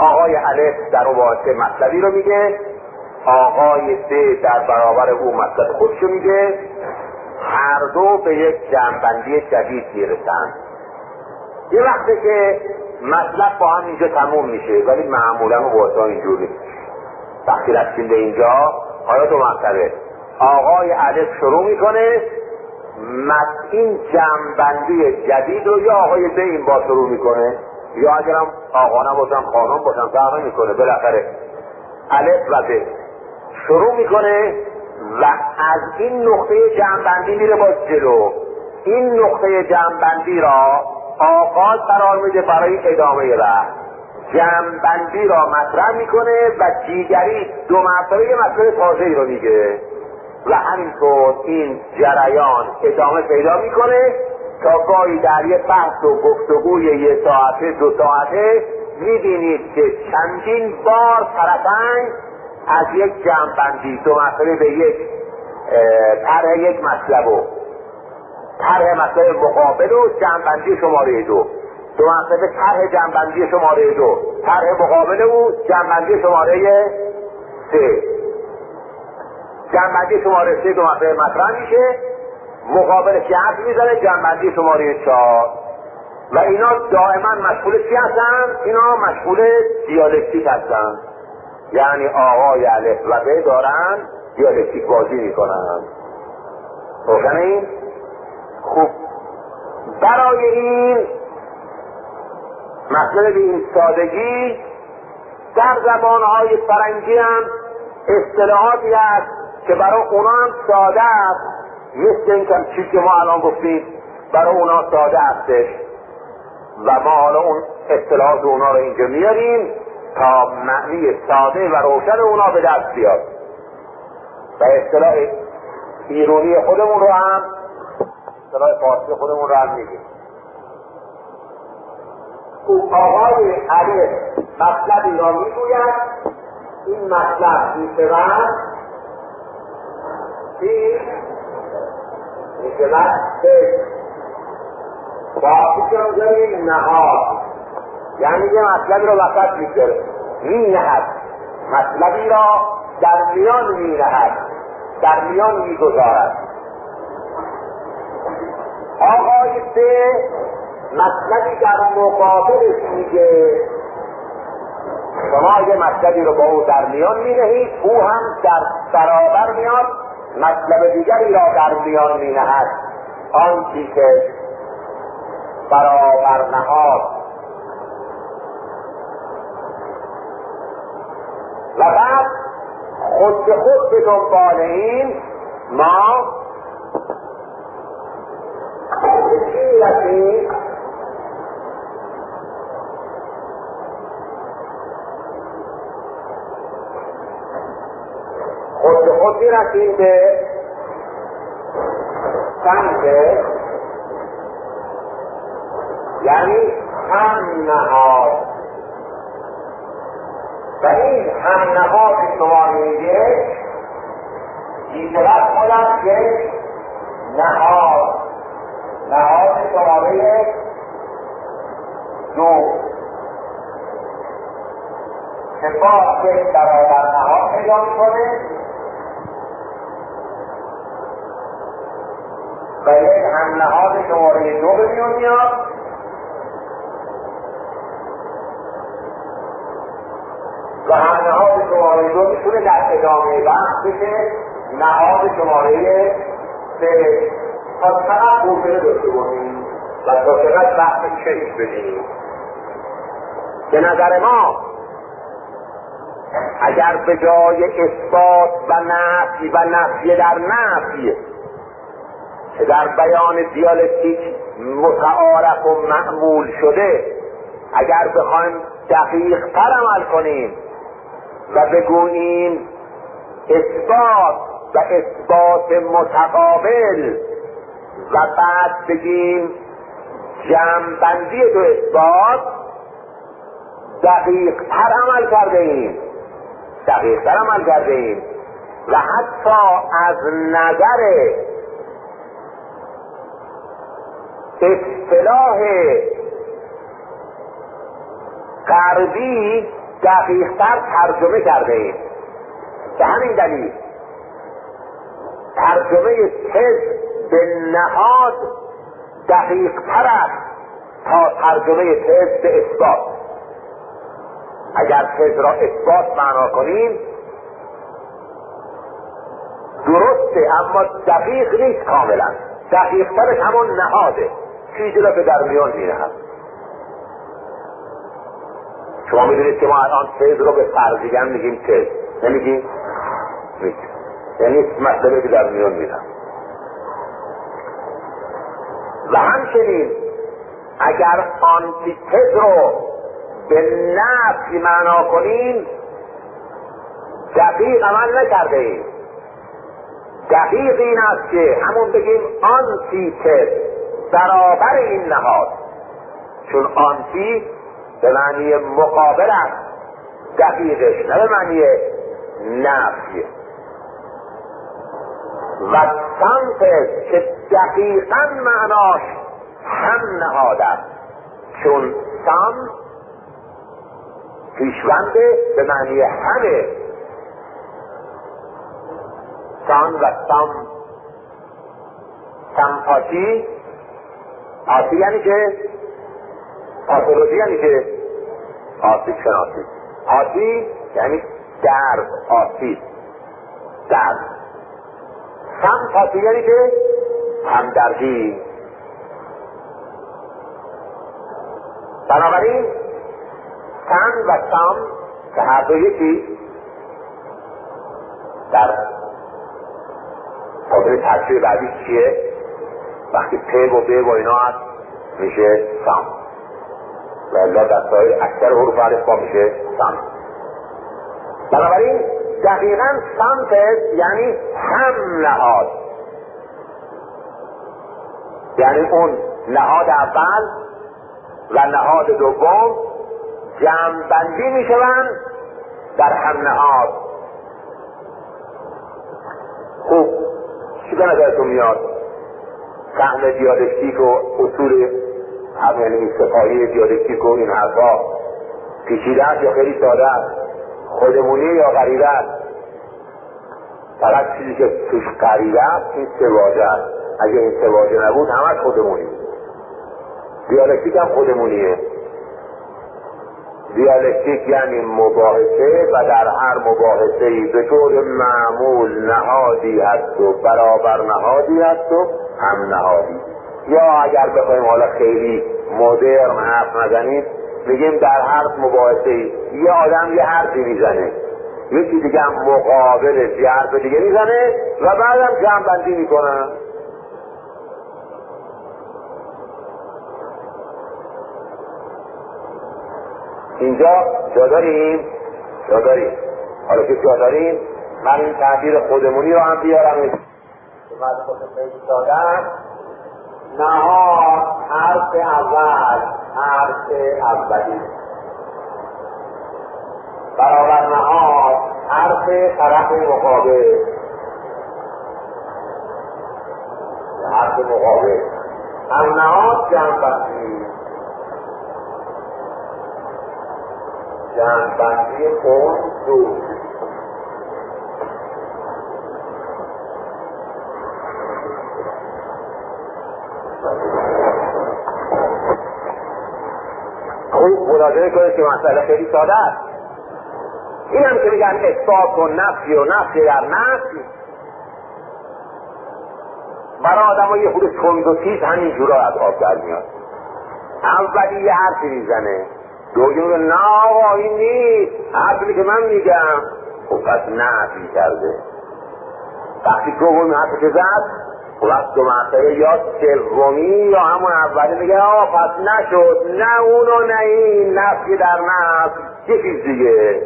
آقای الف در اون واسطه مطلبی رو میگه، آقای ب در برابر او مطلب خودشو میگه، هر دو به یک جمع‌بندی جدید میرسن. یه وقتی که مطلب با هم اینجا تموم میشه، ولی معمولا واسه اینجوری وقتی رسیم به اینجا، حالا دو مطلبه، آقای الف شروع میکنه این جمع‌بندی جدید رو، یا آقای ب این با شروع میکنه، یا اگرم آقا نباشن خانم باشن فرق نمیکنه، بالاخره الف و ب شروع میکنه و از این نقطه جمع‌بندی میره باز جلو. این نقطه جمع‌بندی را آغاز قرار میده برای ادامه بحث، جمع‌بندی را مطرح میکنه و دیگری دو مرتبه یه مسئله تازه‌ای رو میگه و همینطور این جریان ادامه پیدا میکنه تا گاهی در یه بحث و گفتگوی یه ساعته دو ساعته میبینید که چندین بار طرفین از یک جمع‌بندی دو مرتبه به یک طرح یک مطلب و طرح مطلب مقابل و جمع‌بندی شماره دو مرتبه طرح جمع‌بندی شماره دو، طرح مقابل او جمع‌بندی شماره سه، جمع‌بندی شماره سه دو مرتبه مطرح میشه، مقابلش یه حرف میزنه جمع‌بندی شماره چهار و اینا دائما مشغول چی هستن؟ اینا مشغول دیالکتیک هستن، یعنی آقای الف و ب دارن دیالکتیک بازی میکنن. روشن این؟ خوب، برای این مسئله به این سادگی در زبانهای فرنگی هم اصطلاحاتی هست که برای اونا هم ساده است، مثل این چیزی که ما الان گفتیم برای اونا ساده هستش و ما حالا اون اصطلاحات اونا رو اینجا میاریم تا معنی ساده و روشن اونا به دست بیاد و اصطلاح ایرانی خودمون رو هم، اصطلاح فارسی خودمون رو هم میگیم. او آقای الف مطلبی را میگوید، این مطلب میشود فارسی که میگوید نهاد، یعنی یه مطلبی را وسط میگذاره، مینهد، مطلبی را در میان مینهد، در میان میگذارد. آقای ب مطلبی در مقابلش میگه، شما یه مطلبی رو با او در میان مینهید، او هم در برابر میاد مطلب دیگری را در میان مینهد، آنچه که برابر نهاد. و بعد خود به خود به دنبال این ما چی رسیم؟ خود به خود رسیم به سنده، یعنی هم نهاد و این هم نهاد شما میگه بیشتر خودم که نهاد شماره دو که باز یک برابر نهاد پیدا میکنه و یک هم نهاد شماره دو به میون میاد و هم نهاد شماره دو میتونه در ادامه بحث بشه نهاد شماره سه. تا چقدر حوصله داشته باشیم و تا چقدر بحث چشم بدیم. به نظر ما اگر به جای اثبات و نفی در نفی که در بیان دیالکتیک متعارف و معمول شده، اگر بخوایم دقیق تر عمل کنیم و بگوییم اثبات و اثبات متقابل و بعد بگیم جمع‌بندی دو اثبات، دقیق تر عمل کرده ایم و حتی از نظر اصطلاح غربی دقیقتر ترجمه کرده ایم. به همین دلیل ترجمه تز به نهاد دقیقتر است تا ترجمه تز به اثبات. اگر تز را اثبات معنا کنیم درسته، اما دقیق نیست کاملا. دقیقترش همون نهاده، چیزی را که در میان می‌نهد. شما میدونید که ما الان تز رو به فرضیگن میگیم تز، نمیگیم؟ میگیم، یعنی مسئله که در میان می‌نهد. و همچنین اگر آنتیتز رو به نفی معنا کنیم دقیق عمل نکرده ایم. دقیق این است که همون بگیم آنتیتز برابر این نهاد، چون آنتی به معنی مقابل است، دقیقش نه به معنی نفی. و سانتز که دقیقا معناش هم نهاد است، چون سان پیشونده به معنی همه. سان و سام، سمپاتی، آسی یعنی که پاتولوژی، یعنی که آسیب شناسی. آسی یعنی درد، آسیب، درد. سمپاتی یعنی که همدردی. بنابراین سن و سام که هر دو یکی در قابل ترکیب بعدی چیه؟ وقتی پ و ب و اینا هست میشه سام، و الا در سایر اکثر حروف الفبا میشه سام. بنابراین دقیقاً سامتز یعنی هم نهاد، یعنی اون نهاد اول و نهاد دوم جمع‌بندی میشوند در هم نهاد. خوب چی به نظرتون میاد؟ فهم دیالکتیک و اصول همین سپاهی دیالکتیک و این حرفا پیچیده است یا خیلی ساده است؟ خودمونی یا غریبه است؟ فقط چیزی که توش غریبه است این سه واژه است. اگه این سه واژه نبود همش خودمونی. دیالکتیک هم خودمونیه. دیالکتیک یعنی مباحثه و در هر مباحثه‌ای به طور معمول نهادی هست و برابر نهادی هست و هم نهادی. یا اگر بخوایم حالا خیلی مدرن حرف نزنیم میگیم در هر مباحثه‌ای یه آدم یه حرفی میزنه، یکی دیگه هم مقابلش یه حرف دیگه میزنه و بعدم جمع بندی میکنن. اینجا جا داریم؟ حالا که جا داریم من این تعبیر خودمونی رو هم بیارم که من خودم دادم. نهاد حرف اول، حرف اولی، برابر نهاد حرف طرف مقابل، حرف مقابل، هم نهاد جمع‌بندی، جمع‌بندی اون دو. خوب ملاحظه کنید که مسئله خیلی ساده است. این هم که میگن اثبات و نفی و نفی در نفی، برای آدم ها یه خود تند و تیز همین جورا از آب در میاد. اولی یه حرفی میزنه، دومی میگه نه آقا این نیست، حرفی که من میگم. خب پس نفی کرده. وقتی دومی حرفی که زد وقت دو مرتبه یا سومی یا همون اولی میگه آقا پس نشد، نه اون و نه این، نفی در نفی یه چیز دیگه.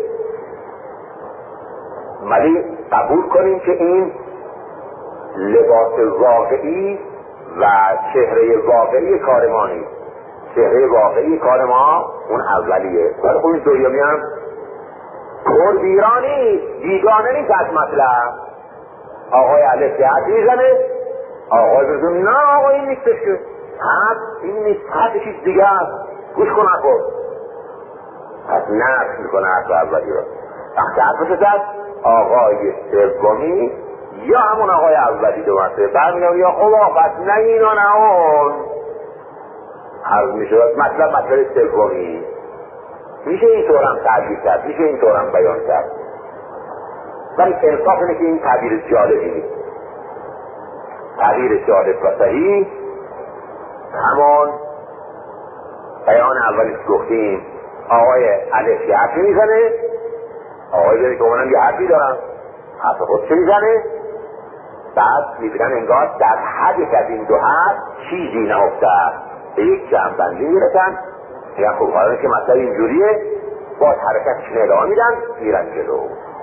ولی قبول کنیم که این لباس واقعی و چهره واقعی کار ما نیست. چهره واقعی کار ما اون اولیه، ولی اون دومی هم کردیرانی بیگانه نیست از مطلب. آقای الف یه حد میزنه، آقای بزن نه آقا این نیستش که حد این نیست، حد چیز دیگه است، گوش کن اکن. پس نفی میکنه حرف اولی رو. وقتی حرفش زد آقای سومی یا همون آقای اولی دو مرتبه برمیگم یا خب پس نه این و نه اون عرض میشه. مطلب سومی میشه اینطور هم تعبیر کرد، میشه اینطور هم بیان کرد، ولی انصاف اینه که این تعبیر جالبی نیست. تعبیر جالب و صحیح همون بیان اولی که گفتیم، آقای الف یه حرفی میزنه، آقای بره که اونم یه حرفی دارن، حرف خودشو میزنه، بعد میبینن انگار در حد یک از این دو حرف چیزی نهفته است، به یک جمع‌بندی میرسن، میگن خب حالا که مطلب اینجوریه باز حرکتشون ادامه میدن میرن جلو.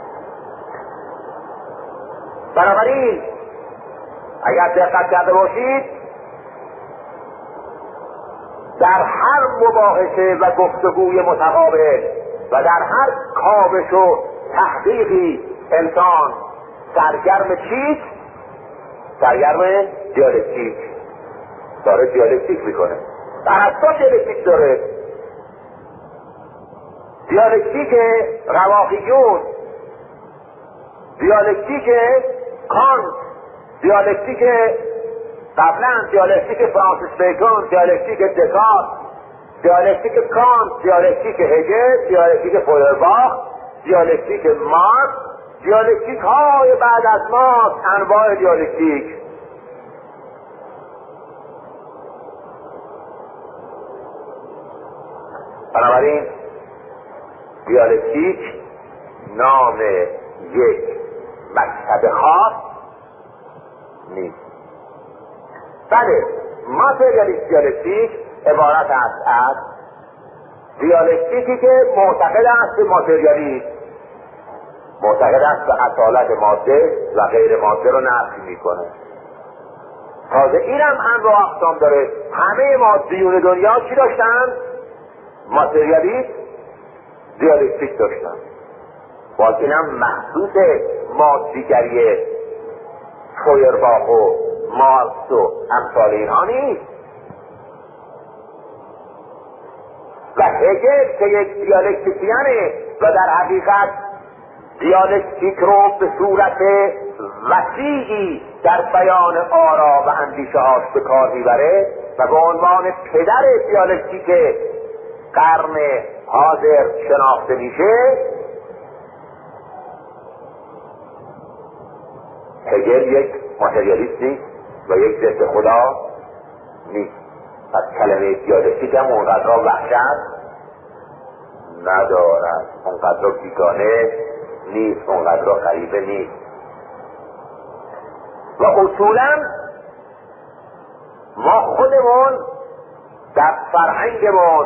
بنابراین اگر دقت کرده باشید در هر مباحثه و گفتگوی متقابل و در هر کاوش و تحقیقی انسان سرگرم چیست؟ سرگرم دیالکتیک، داره دیالکتیک میکنه. ارسطو دیالکتیک داره، دیالکتیک رواقیون، دیالکتیک کانت، دیالکتیک قبلا دیالکتیک فرانسیس بیکن، دیالکتیک دکارت، دیالکتیک کانت، دیالکتیک هگل، دیالکتیک فویرباخ، دیالکتیک مارکس، دیالکتیک های بعد از ما، انواع دیالکتیک. بنابراین دیالکتیک نام یک مکتب خاص نیست. بله، ماتریالیست دیالکتیک عبارت است از دیالکتیکی که معتقد است به ماتریالیسم، معتقد است به اصالت ماده و غیر ماده رو نفی میکنه. تازه اینم انواع اقسام داره. همه مادیون دنیا چی داشتن؟ ماتریالیسم، دیالکتیک داشتن. باز اینم محسوس مادیگری فویرباخ و مارکس و امثال اینها نیست. و هگل که یک دیالکتیکیانه و در حقیقت دیالکتیک رو به صورت وسیعی در بیان آرا و اندیشه هاش به کار میبره و به عنوان پدر دیالکتیک قرن حاضر شناخته میشه، هگل یک ماتریالیست نیست و یک ضد خدا نیست. پس کلمه دیالکتیک هم اونقدر وحشت ندارد، اونقدر بیگانه نیست، اونقدر غریبه نیست. و اصولا ما خودمون در فرهنگمون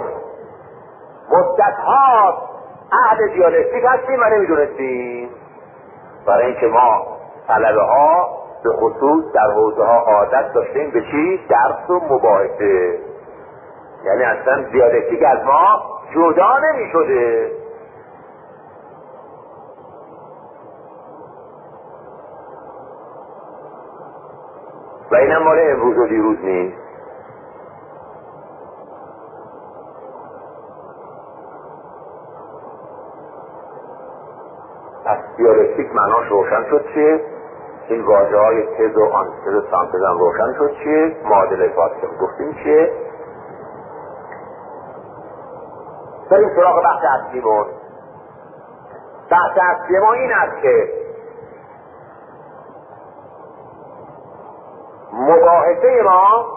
مدت‌ها اهل دیالکتیک هستیم و نمیدونستیم، برای اینکه ما طلبه ها به خصوص در حوزه ها عادت داشتیم به چی؟ درس و مباحثه. یعنی اصلا دیالکتیک از ما جدا نمی شده. و اینم مال امروز و دیروز نیست. پس دیالکتیک معناش روشن شد چیه؟ این واژه های تز و آنتز و سانتز هم روشن شد چیه؟ معادله فاصله گفتیم چیه؟ بریم سراغ بحث اصلیمون. بحث اصلی ما این است که مباحثه ما،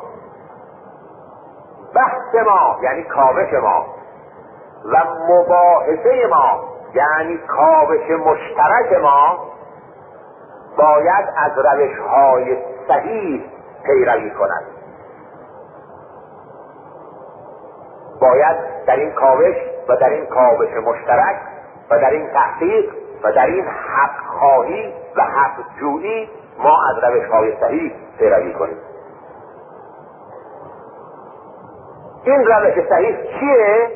بحث ما یعنی کاوش ما و مباحثه ما یعنی کاوش مشترک ما باید از روش‌های صحیح پیروی کند. باید در این کاوش و در این کاوش مشترک و در این تحقیق و در این حق خواهی و حق جویی ما از روش‌های صحیح پیروی کنیم. این روش صحیح چیه؟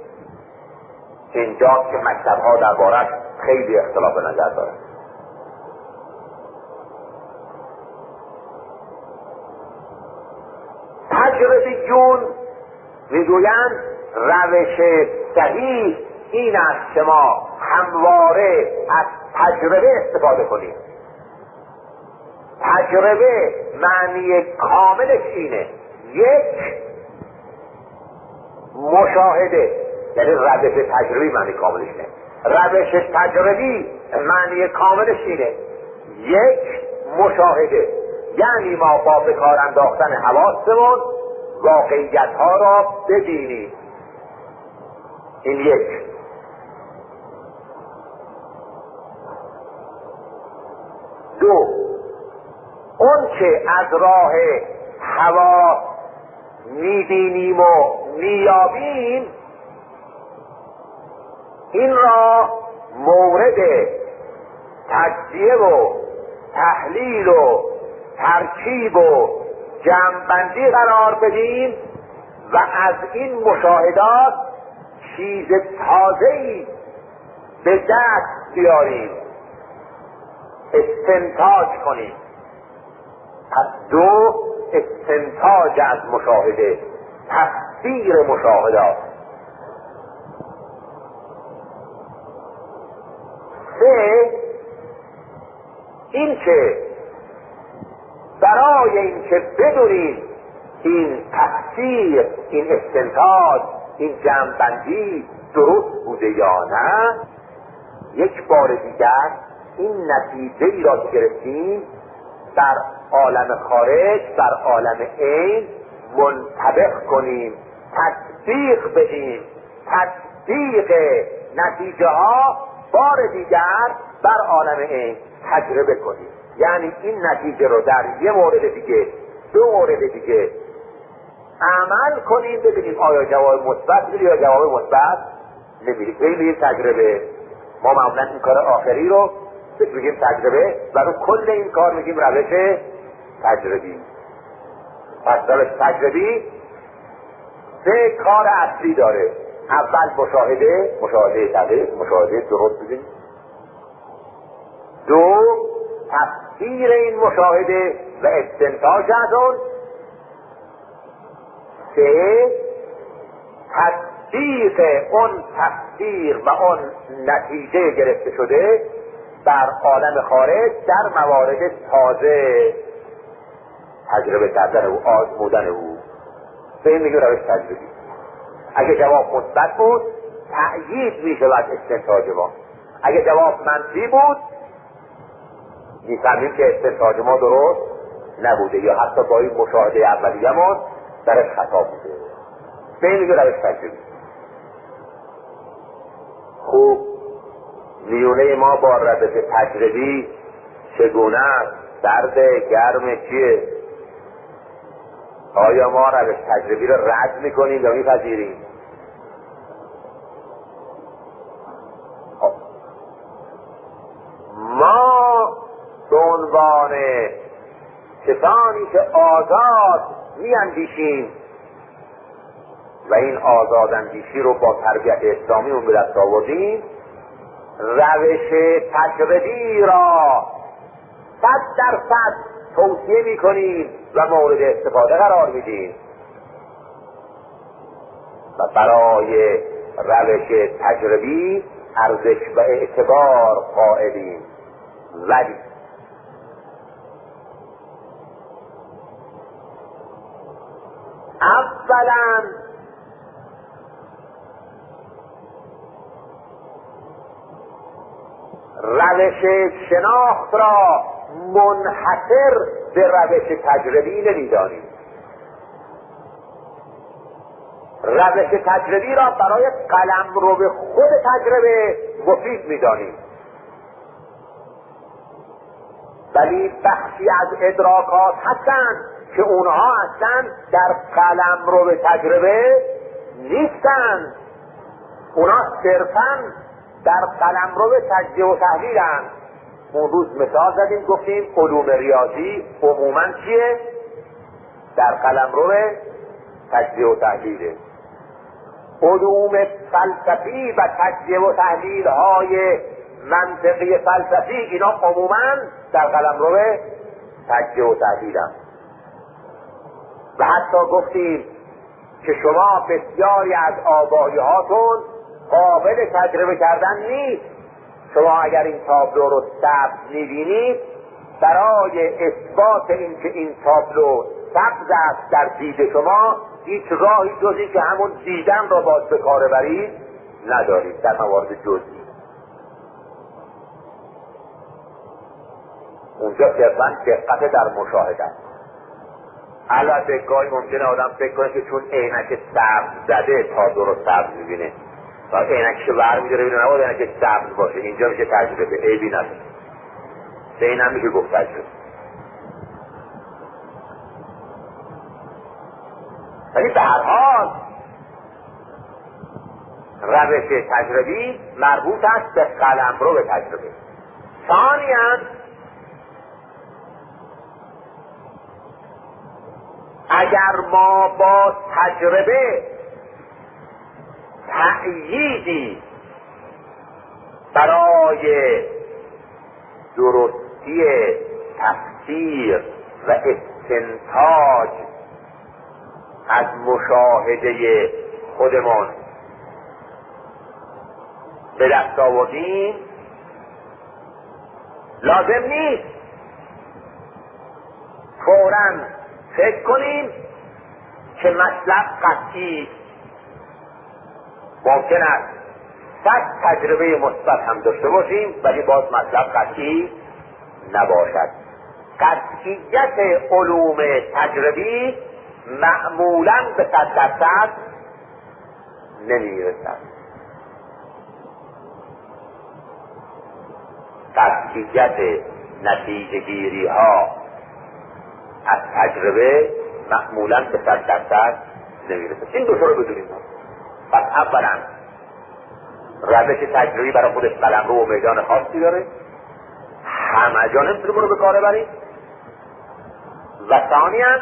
اینجا که مکتب‌ها دربارش خیلی اختلاف نظر دارند. تجربیون میگویند روش صحیح این است که ما همواره از تجربه استفاده کنیم. تجربه معنی کاملش اینه: یک، مشاهده، یعنی روش تجربی معنی کاملش اینه. روش تجربی معنی کاملش اینه: یک، مشاهده، یعنی ما با به کار انداختن حواسمون واقعیت ها را ببینیم. این یک. دو، اون که از راه هوا میبینیم و میابیم، این را مورد تجزیه و تحلیل و ترکیب و جمع‌بندی قرار بدیم و از این مشاهدات چیز تازه‌ای به دست بیاریم، استنتاج کنیم. پس دو، استنتاج از مشاهده، تفسیر مشاهدات. سه، این که برای این که بدونیم این تفسیر، این استنتاج، این جمع‌بندی درست بوده یا نه، یک بار دیگر این نتیجه‌ای را که گرفتیم در عالم خارج، در عالم عین منطبق کنیم، تطبیق بدیم، تطبیق نتیجه ها بار دیگر بر عالم عین تجربه کنیم. یعنی این نتیجه رو در یه مورد دیگه، دو مورد دیگه عمل کنیم، ببینیم آیا جواب مثبت میده یا جواب مثبت نمیده. خیلی تجربه. ما معمولا این کار آخری رو بگیم تجربه و رو کل این کار میگیم روش تجربی. پس روش تجربی سه کار اصلی داره: اول مشاهده دقیق، مشاهده درست بگیم. دو، تفسیر این مشاهده و استنتاج از اون. سه، تطبیق اون تفسیر و اون نتیجه گرفته شده در عالم خارج، در موارد تازه تجربه کردن او، آزمودن او. به این میگه روش تجربی. اگه جواب مثبت بود تأیید میشود استنتاج ما، اگه جواب منفی بود میفهمیم که استنتاج ما درست نبوده یا حتی با این مشاهده اولیه‌مون درش خطا بوده. به این میگه روش تجربی. خوب، میونه ما با روش تجربی چگونه است؟ سرد، گرم، چیه؟ آیا ما روش تجربی رو رد میکنیم یا میپذیریم؟ ما به عنوان کسانی که آزاد میاندیشیم و این آزاد اندیشی رو با تربیت اسلامی اون به دست آوردیم، روش تجربی را 100% توصیه میکنیم و مورد استفاده قرار میدیم و برای روش تجربی ارزش و اعتبار قائلیم. ولی اولا روش شناخت را منحصر به روش تجربی نمیدانیم. روش تجربی را برای قلمرو به خود تجربه مفید میدانیم، ولی بخشی از ادراکات هستند که اونها اصلا در قلمرو به تجربه نیستند، اونها صرفا در قلمرو به تجزیه و تحلیلند. اون روز مثال زدیم گفتیم علوم ریاضی عموما چیه؟ در قلمرو تجزیه و تحلیله. علوم فلسفی و تجزیه و تحلیل های منطقی فلسفی اینا عموما در قلمرو تجزیه و تحلیلند. و حتی گفتیم که شما بسیاری از آگاهی هاتون قابل تجربه کردن نیست. شما اگر این تابلو رو سبز میبینید، برای اثبات اینکه این تابلو سبز است در دید شما هیچ راهی جز این که همون دیدن را باز به کار برید ندارید در موارد جزئی. اونجا صرفاً دقت در مشاهده است. البته گاهی ممکنه آدم فکر کنه که چون عینک سبز زده تابلو رو سبز میبینه و عینکش ور میداره ببینه نباید عینک سبز باشه. اینجا میشه تجربه، عیبی نداره. به این هم میشه گفت تجربه. ولی به هر حال روش تجربی مربوط است به قلمرو به تجربه. ثانیاً اگر ما با تجربه تأییدی برای درستی تفسیر و استنتاج از مشاهده خودمون به دست آوردیم، لازم نیست فوراً فکر کنیم که مطلب قطعی. ممکن است 100 تجربه مثبت هم داشته باشیم ولی باز مطلب قطعی نباشد. قطعیت علوم تجربی معمولاً به 100% نمیرسد. قطعیت نتیجه گیری ها از تجربه معمولاً به 100% نمیرسد. این دو تا رو بدونیم. پس اولاً روش تجربی برای خودش قلمرو و میدان خاصی داره، همه جا نمیتونه برو به کار بریم. و ثانیاً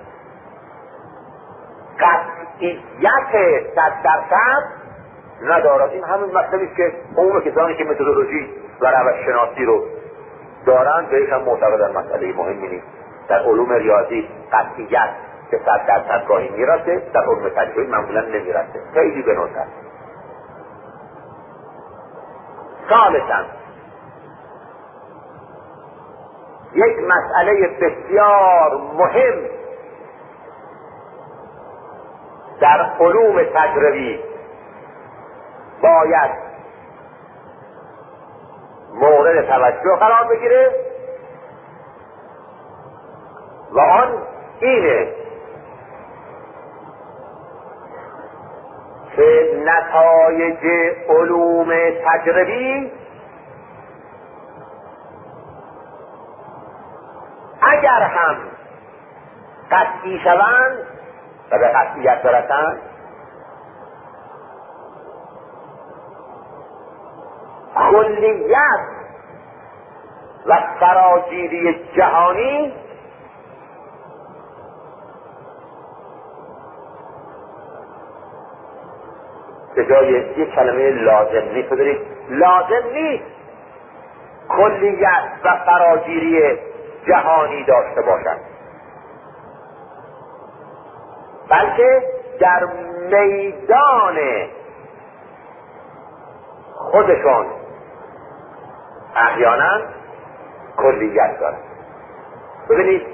قطعیت 100% ندارد. این همین مطلبیست که عموم کسانی که متدولوژی و روش شناسی رو دارن بهش هم معتقدن مسئله مهمی نیست. در علوم ریاضی قطعیت که 100% گاهی میرسه، در علوم تجربی معمولا نمیرسه، خیلی به ندرت. ثالثاً یک مسئله بسیار مهم در علوم تجربی باید مورد توجه قرار بگیره و آن اینه که نتایج علوم تجربی اگر هم قطعی شوند و به قطعیت برسند، کلیت و فراگیری جهانی به جای یک کلمه لازم نیست بدارید، لازم نیست کلیت و فراگیری جهانی داشته باشند، بلکه در میدان خودشون احیانا کلیت دارند. ببینید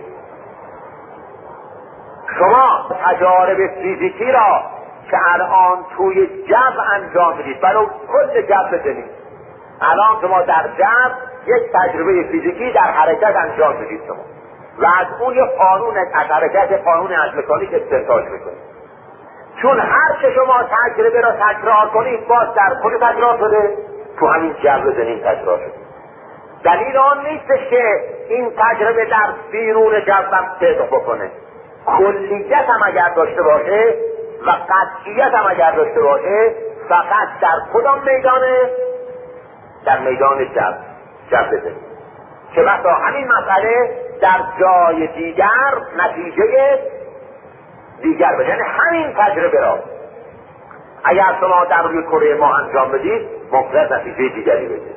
شما تجارب فیزیکی را که الان توی جو انجام میدید، برای کل جو بزنید. الان شما در جو یک تجربه فیزیکی در حرکت انجام میدید شما و از اون یک قانون از حرکت، قانون از مکانیک استنتاج میکنید. چون هر که شما تجربه را تکرار کنید باز در خود تکرار شده، تو همین جو بزنید تکرار شده. دلیل آن نیستش که این تجربه در بیرون جو صدق بکنه. کلیت هم اگر داشته باشه و قطعیت هم اگر داشته باشه، فقط در کدام میدانه؟ در میدان جو بزنید که مثلا همین مسئله در جای دیگر نتیجه دیگر بده. یعنی همین تجربه را اگر شما در روی کره ما انجام بدید ممکن نتیجه دیگری بده.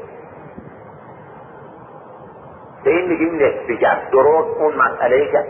به این میگیم نسبیت. درست اون مسئله که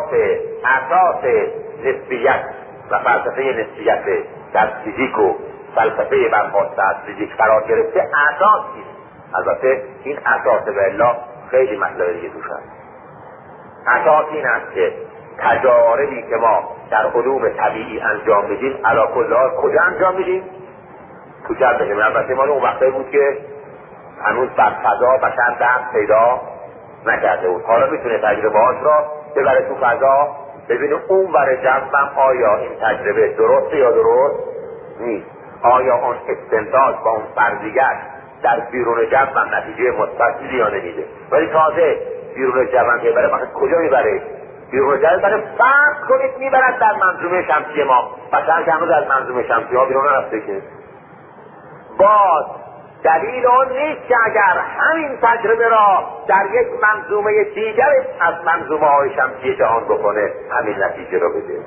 اساس نسبیت و فلسفه نسبیت در فیزیک و فلسفه برخواسته از فیزیک قرار گرفته اساس نیست. البته این اساس به الا خیلی مطلب دیگه توش هست. اساس این است که تجاربی که ما در علوم طبیعی انجام میدیم علی کل حال کجا انجام میدیم؟ تو جو بشیم. البته مال اون وقتی بود که هنوز بر فضا بشر دست پیدا نکرده بود. حالا میتونه تجربه‌هاش را ببره تو فضا، ببینه اون ور جوم آیا این تجربه درسته یا درست نیست، آیا اون استنتاج با اون فرضیت در بیرون جو هم نتیجه مثبت میده یا نمیده. ولی تازه بیرون جو هم که بره فقط کجا میبره؟ بیرون جو بره فرض کنید میبرد در منظومه شمسی ما، مثلا که هنوز از منظومه شمسی ها بیرون نرفته که. باز دلیل آن نیست که اگر همین تجربه را در یک منظومه دیگر از منظومه های شمسی جهان بکنه همین نتیجه را بده.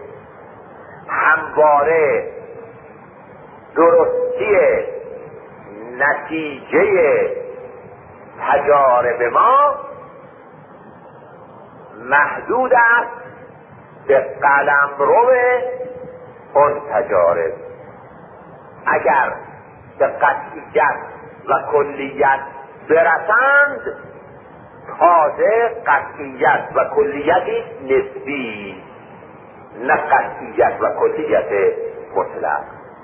همواره درستی نتیجه تجارب ما محدود است به قلمرو اون تجارب. اگر به قطعیت و کلیت برسند تازه قطعیت و کلیتی نسبی، نه قطعیت و کلیت مطلق.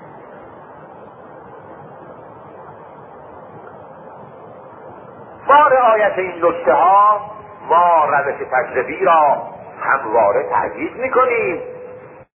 با رعایت این نکته ها ما روش تجربی را همواره تأکید میکنیم